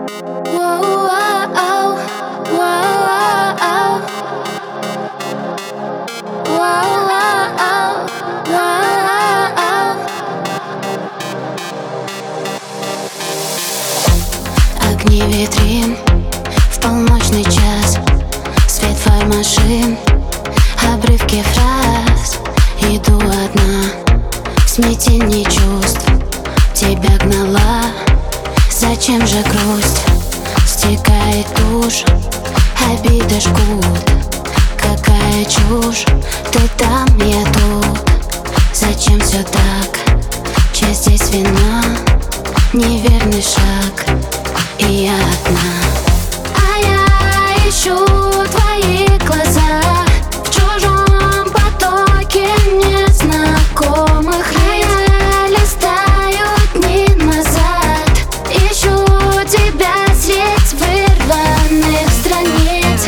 Огни витрин в полночный час, свет фар машин, обрывки фраз. Иду одна в смятении чувств, тебя гнала. Зачем же грусть? Стекает тушь, обиды жгут. Какая чушь, ты там, я тут. Зачем все так? Чья здесь вина? Неверный шаг, и я одна. А я ищу твои глаза в чужом потоке незнакомых лиц. Листаю дни назад, ищу тебя средь вырванных страниц.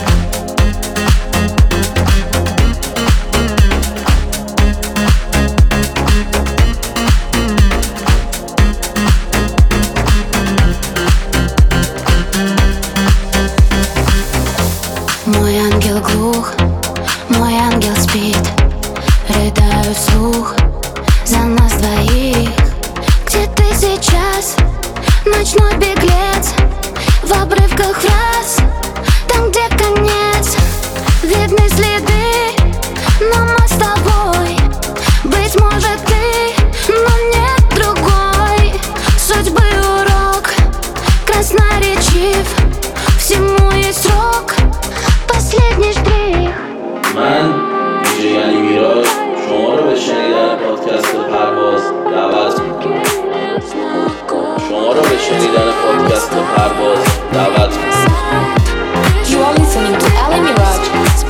Мой ангел глух, мой ангел спит. Рыдаю вслух за нас двоих. Где ты сейчас, ночной беглец? В обрывках фраз, там, где конец. Видны следы, но мы с тобой. Быть может ты, но нет другой. Судьбы урок красноречив, всему есть срок. Последний штрих. من دیجی علی میراج شما رو به شنیدن پادکست پرواز دعوت میکنم. You are listening to Ali Mirage.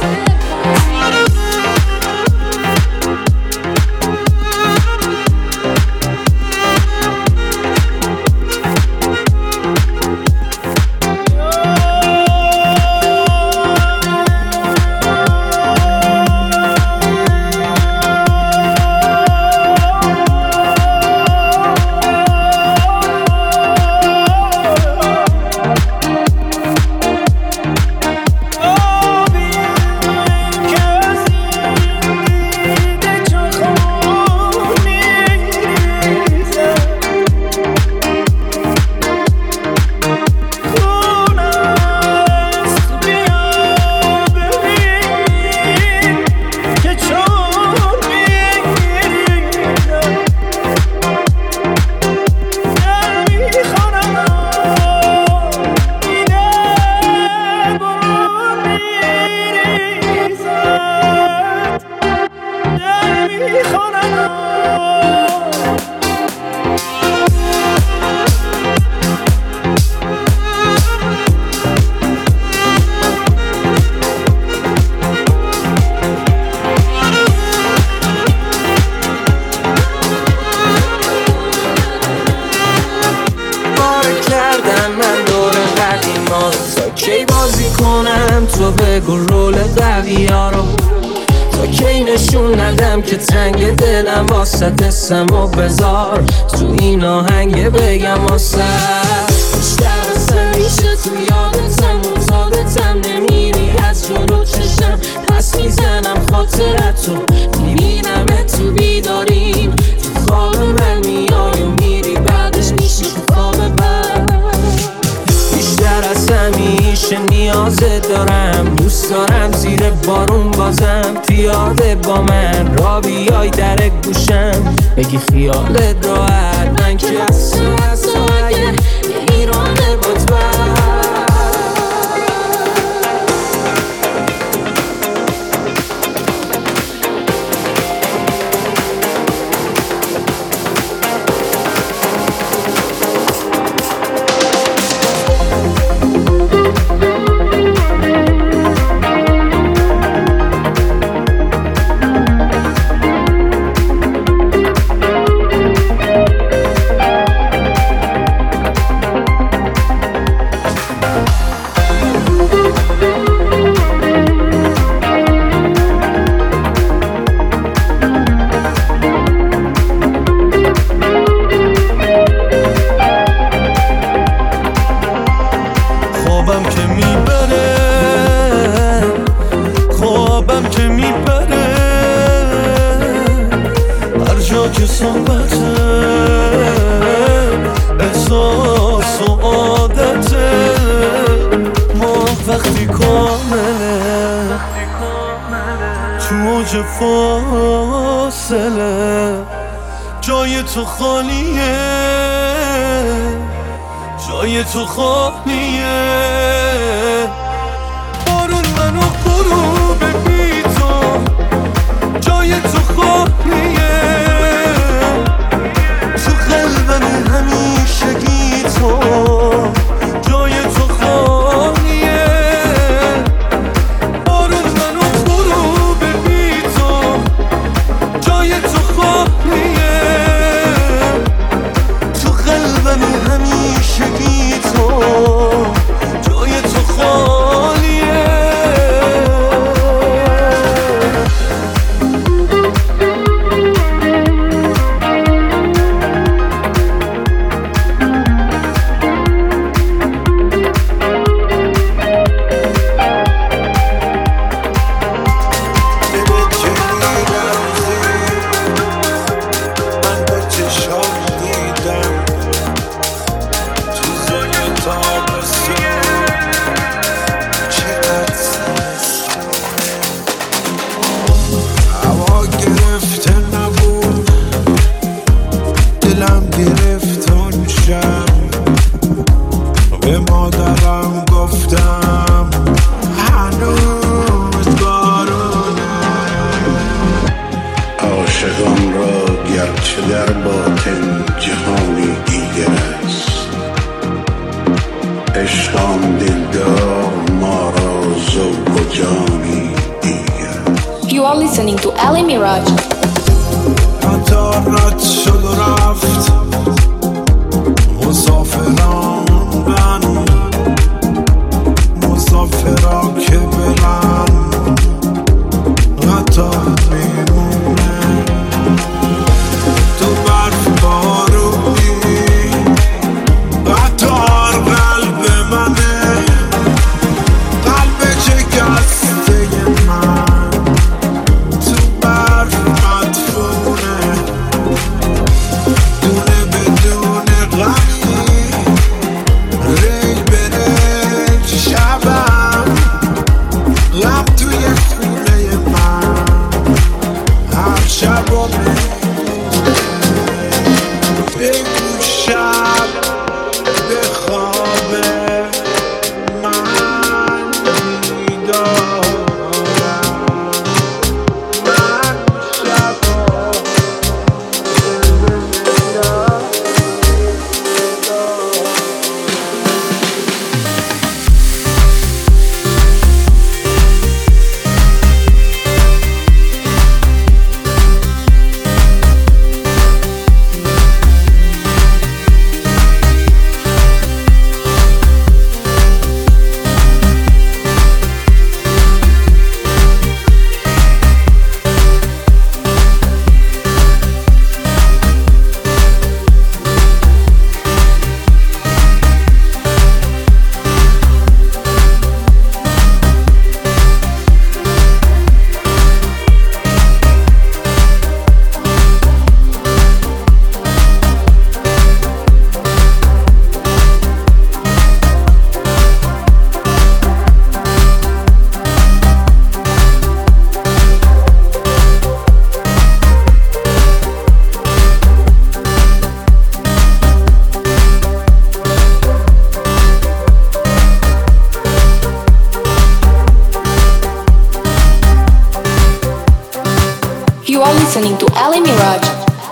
کی بازی کنم تو بگو رول بقیه رو، تا کی نشون ندم که تنگ دلم واسه دستم و بذار تو این آهنگ بگم واسه بیشتر واسه میشه تو یادتم معتادتم نمیری از جلو چشم پس میزنم خاطرتو میبینم تو بیداریم تو خواب من میای و میری بعدش میشی تو خواب من بیشتر از همیشه نیازت دارم دوست دارم زیر بارون بازم پیاده با من را بیای در گوشم بگی خیالت راحت من که از تو اگه ایرانه مطمئن اوج فاصله جای تو خالیه، جای تو خالیه. بارون منو غروب بی تو، جای تو خالیه. تو قلبم همیشگی تو، جای تو خالیه. بارون منو غروب بی تو، جای تو خالیه. تو قلبم همیشگی تو، جای تو خالیه. به مادرم گفتم هنوز بارونه. عاشقان را گرچه در باطن جهانی دیگر است، عشقان دلدار ما را ذوق و جانی دیگر است. You are listening to Ali Mirage. قطار رد شد و رفت، مسافران من، مسافرا که برن قطار میمونه. تو برف بارونی، قطار قلب منه، قلب شکسته من تو برف مدفونه. دونه بدون غمی، ریل به ریل شبم، غم توی خونه من هر شب و بگو شب به خواب من میدارم. من شبا You are listening to Ali Mirage.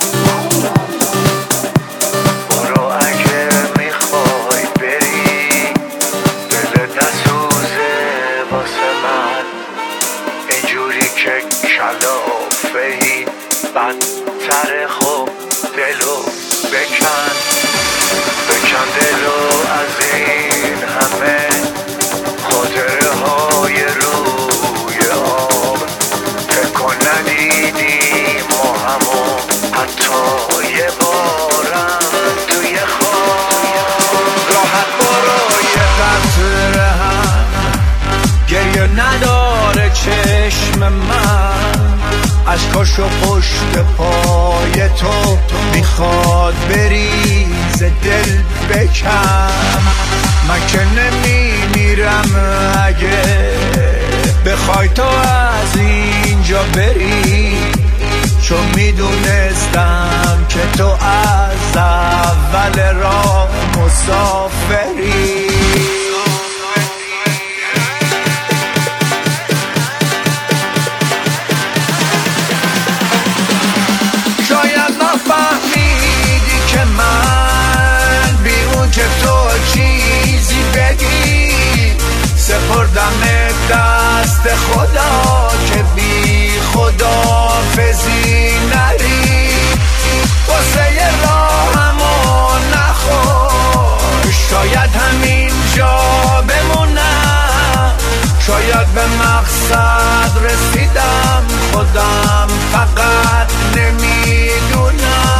برو اگه میخوای بری، دلت نسوزه واسه من، اینجوری که کلافه‌ای بدتر. خوب دلو بکن، بکن دلو از این همه خاطره های روی آب. فکر کن ندیدیم ما همو حتی یه بارم توی خواب. راحت برای قطره هم گریه نداره چشم من، اشکاشو پشت پای تو میخواد بریز دل بکن. من که نمیمیرم اگه بخوای تو از اینجا جا بری، چون میدونستم که تو از اول راه مسافری. شاید نفهمیدی که من بی اون که تو چیزی بگی سپردم دست خدا که بی خداحافظی نری. واسه راهمو نخور، شاید همینجا بمونم، شاید به مقصد رسیدم، خودم فقط نمیدونم.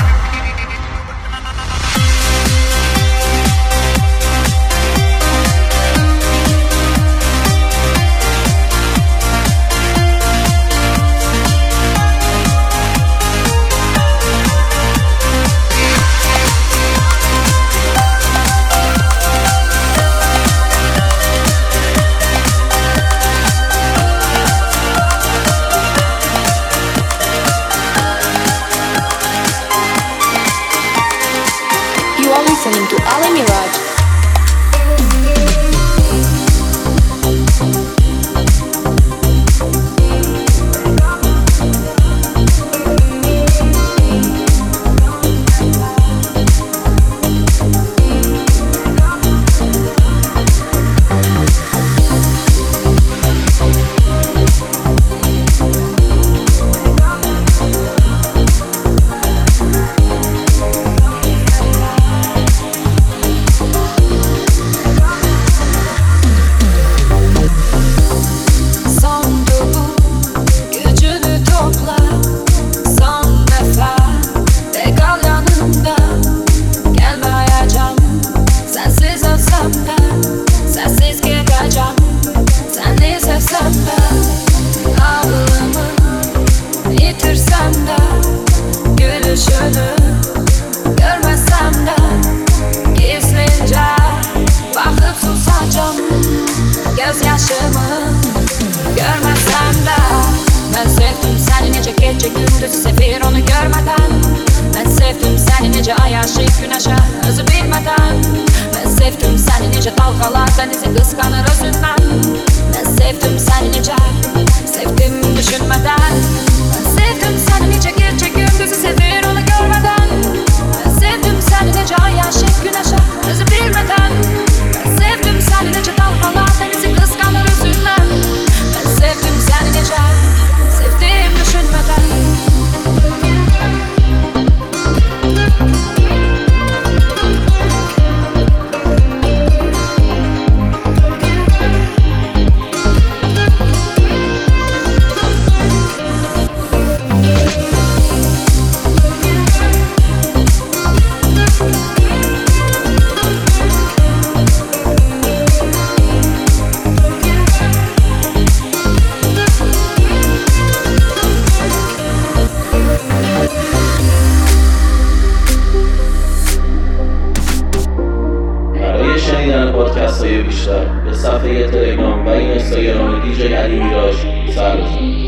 Listening to Ali Miraj. بیشتر به صفحه تلگرام و اینستاگرام دیجی علی میراج سر بزن.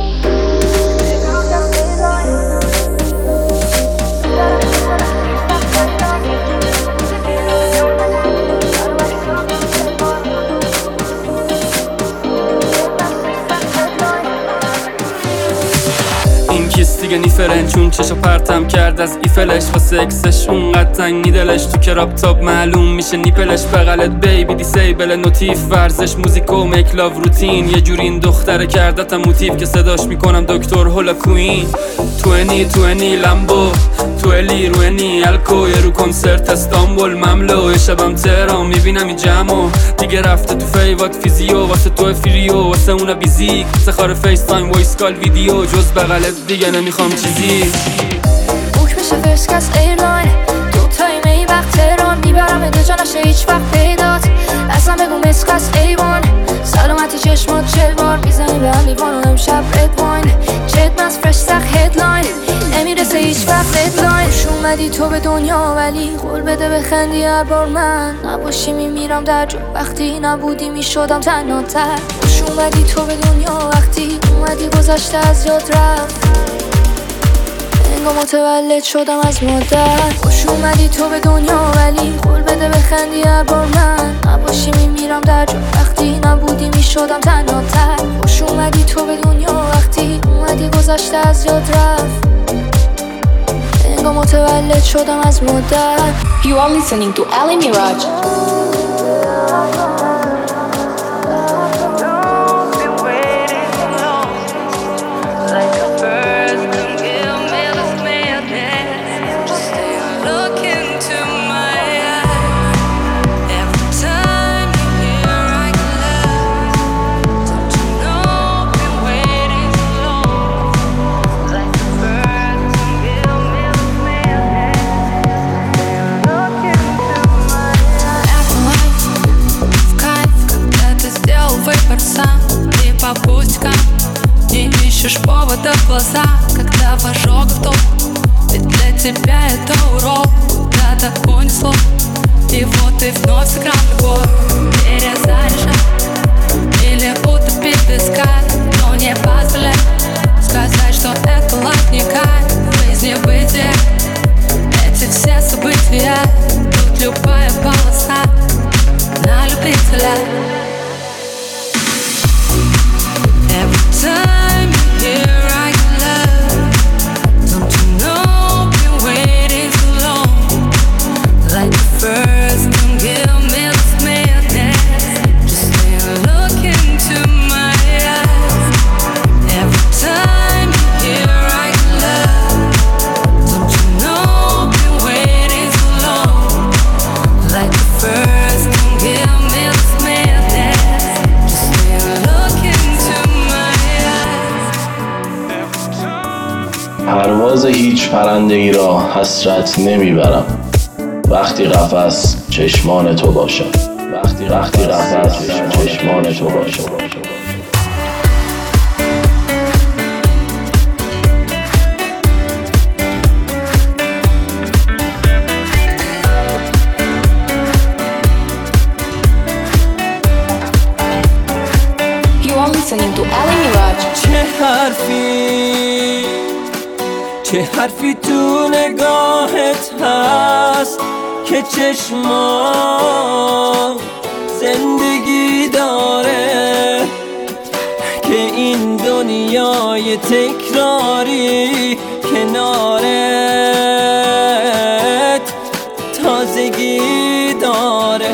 دیگه نیفرن چون چشو پرتم کرد از ایفلش واسه اکسش اونقدر تنگی دلش تو کراب تاپ معلوم میشه نیپلش بغلت بیبی دیسیبل نوتیف ورزش موزیکو میک لاو روتین یه جوری این دختره کردتم موتیف که صداش میکنم دکتر هولا کوین 2020 لامبو تو الی روینی الکو یه رو کنسرت استانبول مملو شبم تهران میبینم این جمعو دیگه رفته تو فیوات فیزیو واسه تو فریو واسه اونا بیزیک واسه خار فیس تایم وایس کال ویدیو جز بغلت دیگه نمیخوام چیزی بوک میشه فرست کس ایرلاین دو تایم ای وقت تهران میبرم اده جا نشه هیچ وقت پیدات اصلا بگو مسکس ایوان سلامتی چشمات 40 بار میزنی به هم لیوان و امشب رد واین چت مز فرش سخ هدلاین نمیرسه هیچ وقت ددلاین خوش اومدی تو به دنیا ولی قول بده بخندی هر بار من نباشی میمیرم در جا وقتی نبودی میشدم تنها تر خوش خوش اومدی تو به دنیا وقتی اومدی گذشته از یاد رفت انگار متولد شدم از مادر. خوش اومدی تو به دنیا ولی قول بده بخندی هر بار من نباشی میمیرم در جا وقتی نبودی میشدم تنها تر. خوش اومدی تو به دنیا وقتی اومدی گذشته از یاد رفت انگار متولد شدم از مادر. You are listening to Ali Mirage. По пустякам не ищешь повода в глаза, когда в ожогах топ. Ведь для тебя это урок, куда-то унесло. И вот ты вновь сыграл любовь, перезаряжай или утопить песка. Но не позволяй сказать, что это латника в жизни бытия. Эти все события, тут любая полоса на любителя. Every time you hear I can love, don't you know been waiting so long. Like the first, don't give me this madness. Just stay and look into my eyes. Every time you hear I can love, don't you know been waiting so long. Like the first, don't give me this madness. Just stay and look into پرواز هیچ پرنده ای را حسرت نمیبرم وقتی قفس چشمان تو باشد. وقتی قفس چشمان تو باشد. You are listening to Ali Mirage. چه حرفی تو نگاهت هست که چشمان زندگی داره که این دنیای تکراری کنارت تازگی داره.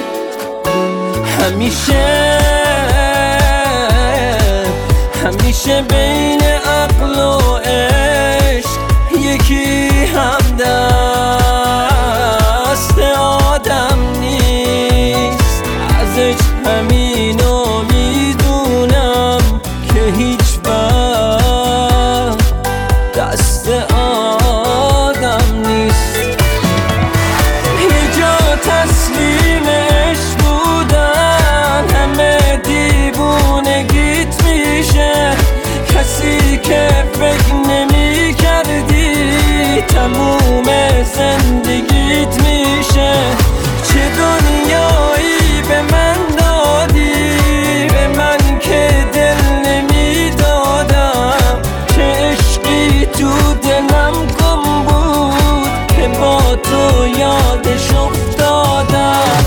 همیشه بین عقل و عشق یکی همدست آدم نیست. ازش همینو میدونم که هیچ وقت دست آدم نیست. یه جا تسلیمش بودن همه دیوونگیت میشه. کسی که فکر نمی کردی تموم زندگیت میشه. چه دنیایی به من دادی به من که دل نمی دادم. چه عشقی تو دلم گم بود که با تو یادش افتادم.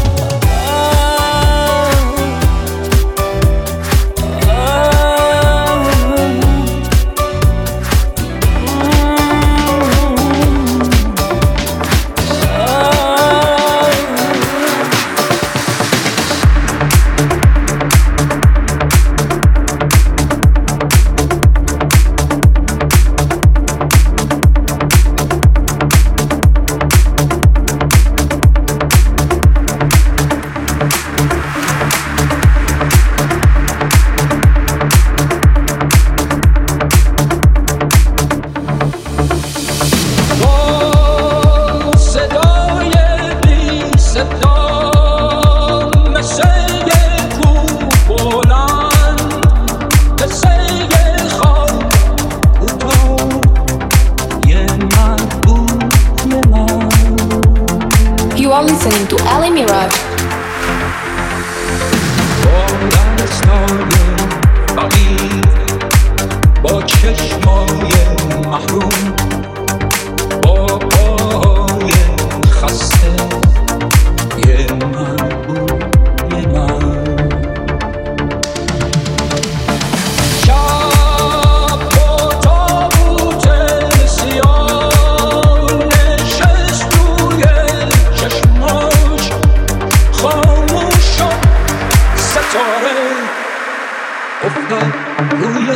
You are listening to Ali Mirage. فقیر با چشمای محروم، با پای خسته یه من روی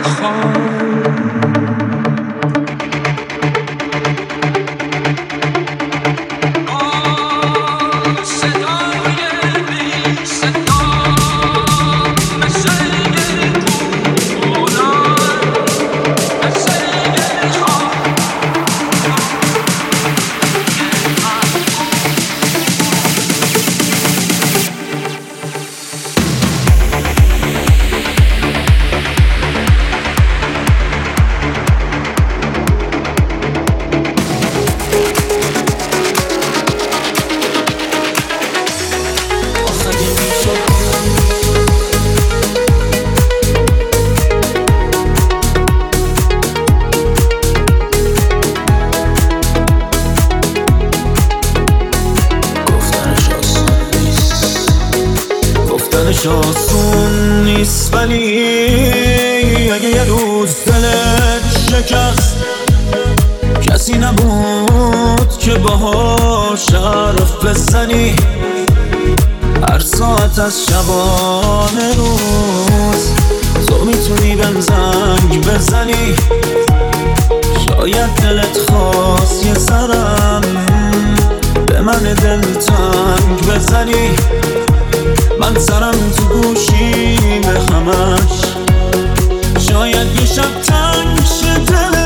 آسون نیست، ولی اگه یه روز دلت شکست، کسی نبود که باهاش حرف بزنی هر ساعت از شبانه روز. تو میتونی بهم زنگ بزنی، شاید دلت خواست یه سرم به من دلتنگ بزنی. من سرم تو گوشی به همش، شاید یه شب تنگ شه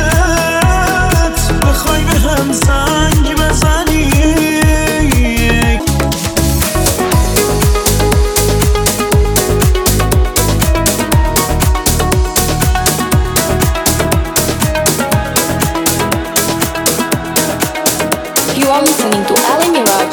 دلت بخوای به هم زنگ بزنی. You are listening to Ali Mirage.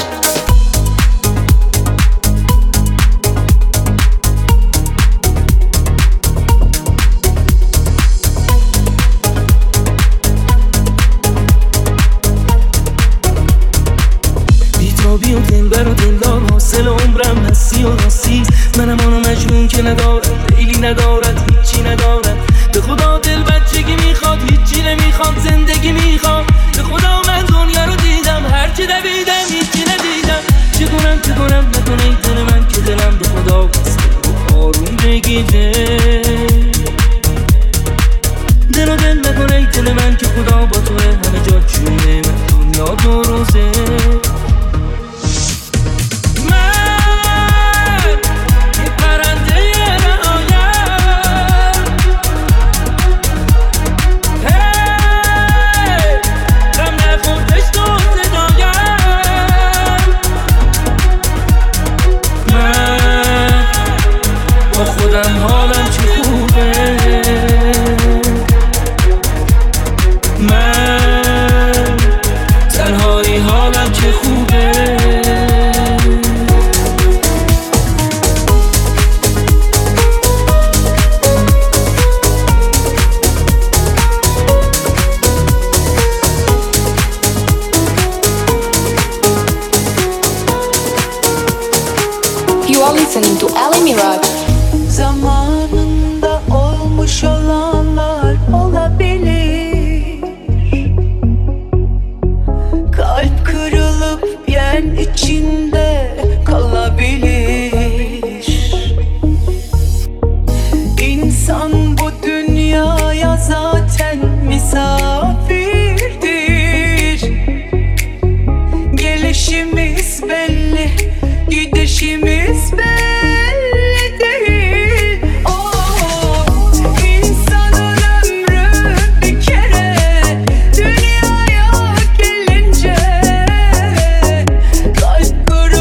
بی و دلبر و دلدار حاصل عمرم هستی و راستی. منم آنو مجنون که ندارد لیلی ندارد هیچی ندارد. به خدا دل بچگی میخواد هیچی نمیخواد زندگی میخواد. به خدا من دنیا رو دیدم هرچی دویدم هیچی ندیدم. چه کنم نکنه ای دل من که دلم به خدا بسته و آروم بگیده. دل و دل نکنه ای دل من که خدا با توه همه جا چونه من دنیا دو روزه. You are listening to Ali Mirage. Zamanında olmuş olanlar olabilir. Kalp kırılıp yen içinde kalabilir. İnsan bu dünyaya zaten misafirdir. Gelişimiz belli, gidişimiz belli değil. İnsanın ömrü bir kere, dünyaya gelince kalp kırık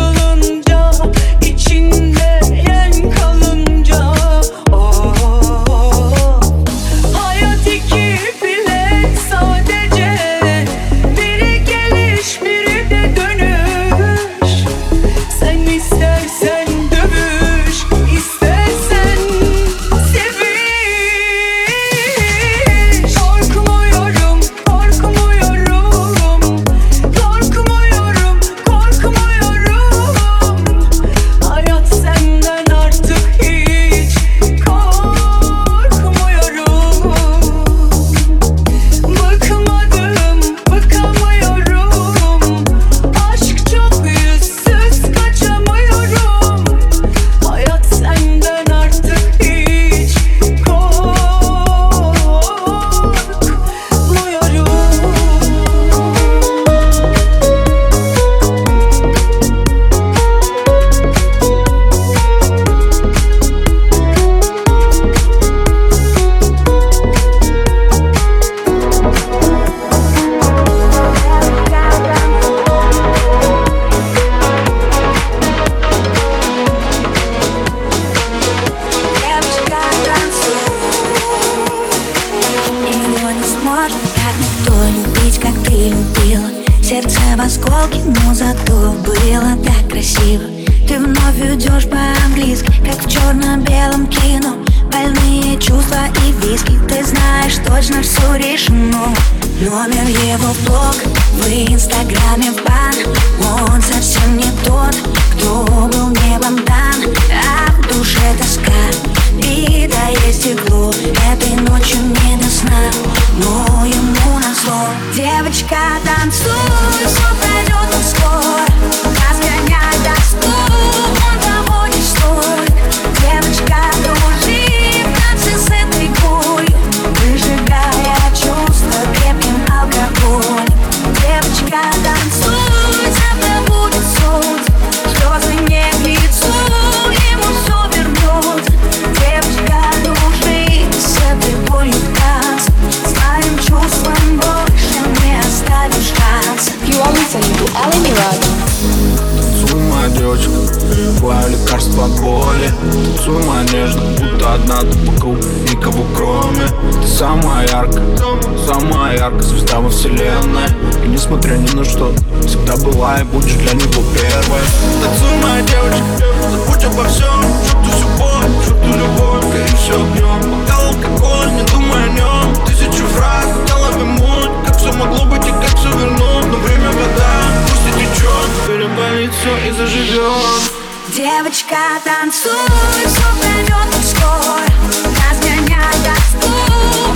ты идешь по-английски, как в черно-белом кино. Больные чувства и виски, ты знаешь, точно все решено. Номер его в блог, в инстаграме в бан. Он совсем не тот, кто был небом дан. А в душе тоска, битое стекло. Этой ночью не до сна, но ему назло. Девочка, танцуй, все пройдет он скоро. Разгоняй тоску, он того не стоит. Девочка, дружи в танце с этой болью, выжигая чувства крепким алкоголем. Девочка, танцуй, завтра будет солнце, слезы не к лицу, ему все вернется. Девочка, дружи с этой болью в танце, своим чувством больше не оставишь шанса. You are listening to Ali Mirage. Танцуй, моя девочка, твое лекарство от боли. Танцуй, моя нежно, будто одна ты вокруг, никого кроме. Ты самая яркая звезда во вселенной. И несмотря ни на что, всегда была и будешь для него первой. Танцуй, моя девочка, забудь обо всем. Чувствуй всю боль, чувствуй любовь, гори все огнем. Бокал алкоголь, не думай о нем. Тысячу фраз, в голове муть, как все могло быть и как все вернуть. Но время вода, пусть и течет, переболит все и заживет. Девочка, танцуй, все пройдет скоро. Разгоняй тоску,